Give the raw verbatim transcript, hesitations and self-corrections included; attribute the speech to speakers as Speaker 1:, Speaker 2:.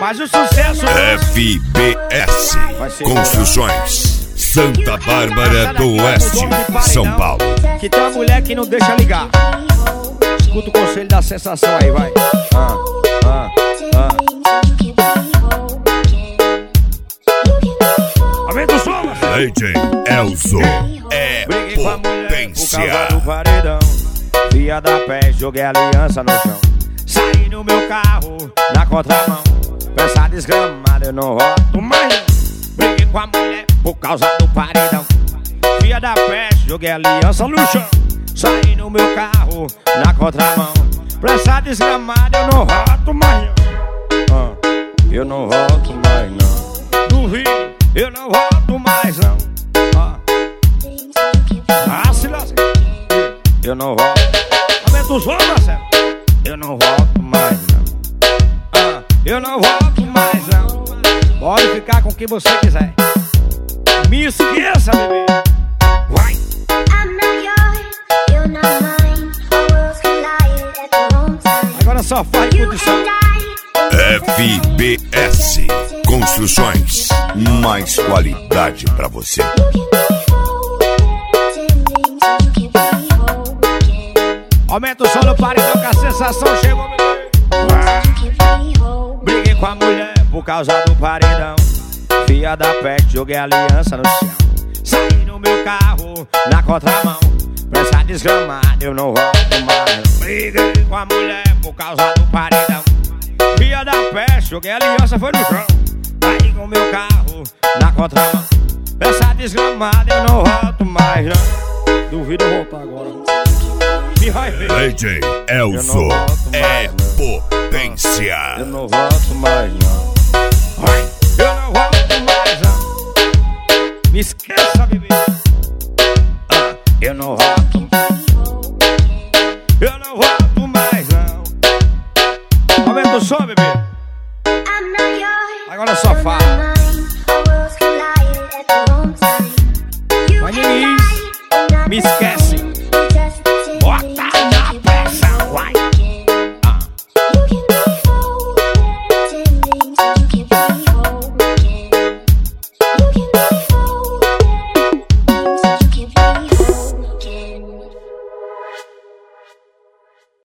Speaker 1: faz o sucesso.
Speaker 2: F B S Construções, Santa Bárbara do Oeste, São Paulo.
Speaker 1: Que tem uma mulher que não deixa ligar. Escuta o conselho da sensação aí, vai. Ah, ah, ah. Aumenta o som,
Speaker 2: D J Elzo é potência.
Speaker 1: Via da pé, joguei a aliança no chão. Saí no meu carro, na contramão. Peça desgramada, eu não rodo mais. Briguei com a mulher por causa do paredão. Via da pé, joguei a aliança no chão. Saí no meu carro, na contramão. Peça desgramada, eu não rodo mais. Ah, eu não rodo mais não. Duvido, eu não rodo mais não. Ah, ah se lasca. Eu não rodo. Aumenta o som, Marcelo. Eu não volto mais não. Ah, eu não volto mais não. Pode ficar com quem você quiser. Me esqueça, bebê. Vai. Agora só faz condição.
Speaker 2: F B S Construções, mais qualidade pra você.
Speaker 1: Aumenta o som no paredão que a sensação chegou, bebê. Briguei com a mulher por causa do paredão. Fia da peste, joguei a aliança no chão. Saí no meu carro, na contramão. Pressa desgramada, eu não volto mais. Briguei com a mulher por causa do paredão. Fia da peste, joguei a aliança, foi no chão. Saí com meu carro, na contramão. Pressa desgramada, eu não volto mais não. Duvido eu voltar agora.
Speaker 2: D J Elzo é potência.
Speaker 1: Eu não volto mais não. Eu não volto mais não. Me esqueça, bebê. Ah, eu não volto.